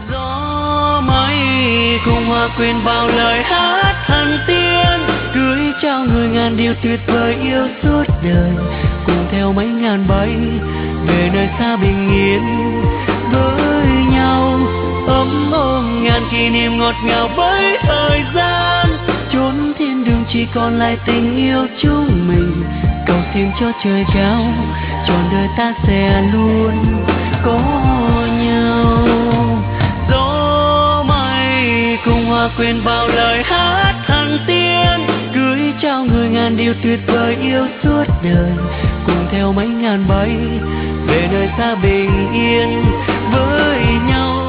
Gió mây cùng hòa quyện vào lời hát thần tiên, gửi trao người ngàn điều tuyệt vời yêu suốt đời, cùng theo mấy ngàn bay về nơi xa bình yên với nhau, ấm ôm ngàn kỷ niệm ngọt ngào với thời gian. Chốn thiên đường chỉ còn lại tình yêu chúng mình, cầu xin cho trời cao trọn đời ta sẽ luôn có nhau. Gió mây cùng hòa quyện vào lời hát thần tiên, gửi trao người ngàn điều tuyệt vời yêu suốt đời, cùng theo mấy ngàn bay về nơi xa bình yên với nhau.